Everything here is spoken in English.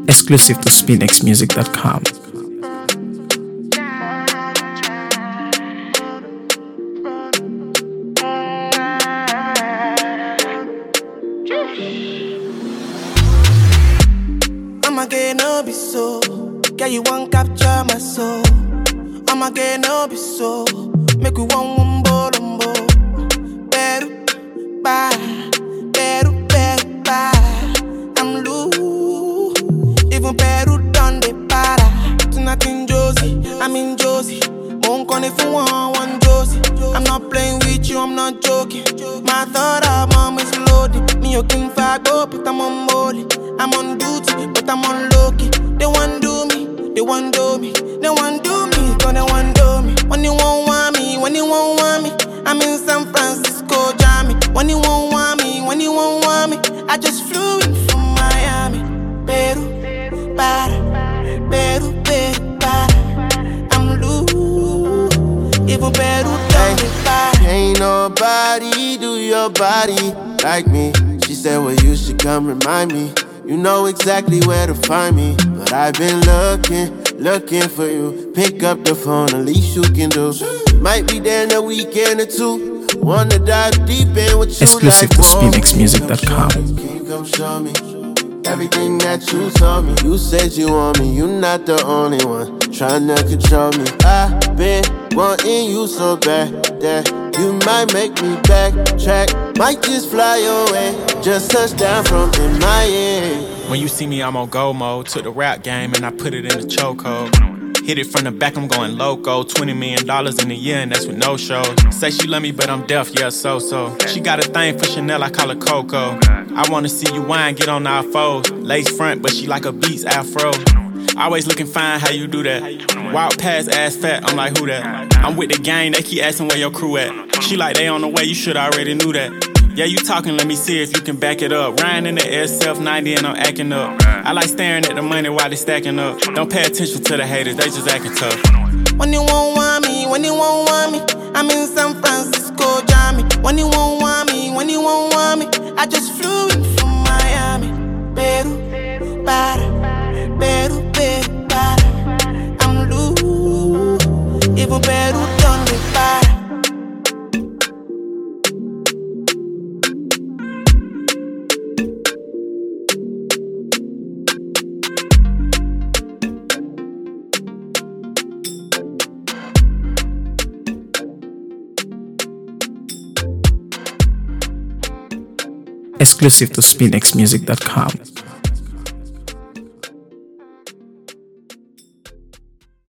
Exclusive to SpinXmusic.com. I'ma get no be so. Girl, you won't capture my soul. I'ma get no be so. Make we one wumbo lumbo. Beru, bye. Beru, bye. I'm loose. Even Peru done the para. Tonight in Josie, I'm in Josie. Won't call if you want Josie. I'm not playing with you, I'm not joking. My thought of mom is loaded. Me you can fago, but I'm on molly. I'm on duty, but I'm on low-key. They want do me, they want do me. They want do me, cause they want do me. When you won't want me, when you won't want me, I'm in San Francisco, Jammy. When you won't want me, when you won't want me, I just flew in from Miami. Peru, para, Peru, para. I'm loose, even Peru don't be para. Ain't nobody do your body like me. She said, well, you should come remind me. You know exactly where to find me. But I've been looking for you. Pick up the phone, the least you can do. Might be there in a weekend or two. Wanna dive deep in with you. Exclusive like to SpinXmusic.com. Can you come show me everything that you told me? You said you want me, you're not the only one trying to control me. I've been wanting you so bad that you might make me backtrack. Might just fly away, just touch down from MIA. When you see me, I'm on go mode. Took the rap game and I put it in the chokehold. Hit it from the back, I'm going loco. $20 million in a year and that's with no shows. Say she love me, but I'm deaf, yeah, so. She got a thing for Chanel, I call her Coco. I wanna see you whine, get on our foes. Lace front, but she like a Beats afro. Always looking fine, how you do that? Wild pass, ass fat, I'm like, who that? I'm with the gang, they keep asking where your crew at. She like, they on the way, you should already knew that. Yeah, you talking, let me see if you can back it up. Riding in the SF90 and I'm acting up. I like staring at the money while they stacking up. Don't pay attention to the haters, they just acting tough. When you won't want me, when you won't want me, I'm in San Francisco, Jammy. When you won't want me, when you won't want me, I just flew in from Miami. Peru, para, Peru, para. I'm loose, even Peru done the para. Exclusive to SpinXmusic.com.